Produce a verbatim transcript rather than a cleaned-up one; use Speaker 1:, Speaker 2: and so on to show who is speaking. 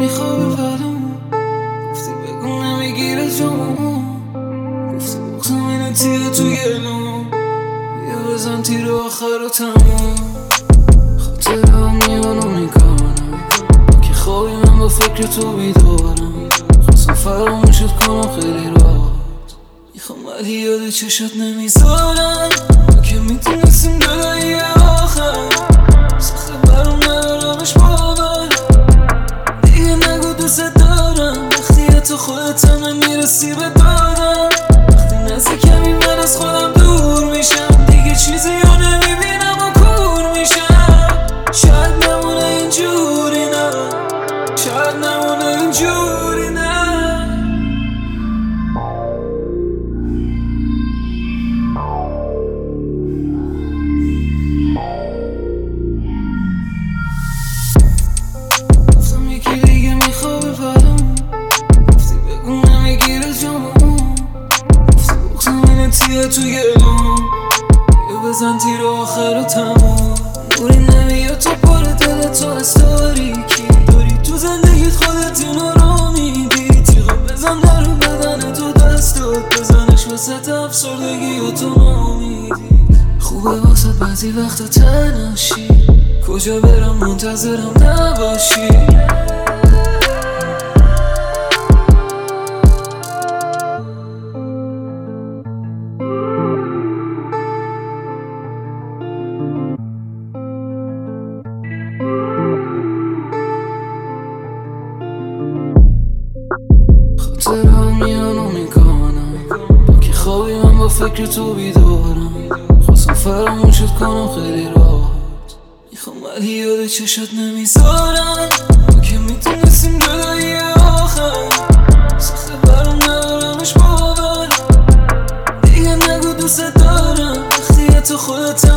Speaker 1: میخوابه ولمون، گفتی بگو نمیگیره جامون، گفتی بغزم اینه تیه تو گلوم، بیا بزن تیر آخر و تموم. خاطر هم میانو میکنم که خوابی من با فکر تو بیدارم، خواستم فراموشت کنم خیلی راحت، میخوام ولی یاد چشات نمیذارم. ما که میتونستیم جدایی آخر، سخته برام ندارمش باور، دیگه نگو دوست دارم وقتی حتی خودت هم نمیرسی به دادم. وقتی نزدیکمی من از خودم دور میشم، دیگه چیزی رو نمیبینم و کور میشم. شاید نمونه اینجوری نه، شاید نمونه اینجوری نه. گفتم یکی دیگه میخوابه ولمون، گفتی بگو نمیگیره جامون، گفتی بغزم اینه تیه تو گلوم، بیا بزن تیر آخر و تموم. نوری نمیاد تو پر دل تو از تاریکی، داری تو زندگیت خودت اینو رو میدی. تیغا بزن در بدن تو دستات، بزنش وسط افسردگی و تو نامیدی. خوبه واسه بعضی وقتا تنهاشی، کجا برم منتظرم نباشی. خاطر هم میانو میکنم با که خوابی من با فکر تو بیدارم، خواستم فراموشت کنم خیلی راحت، میخوام ولی یاد چشات نمیذارم. ما که میتونستیم جدایی آخر، سخته برام ندارمش باور، دیگه نگو دوست دارم وقتی حتی خودت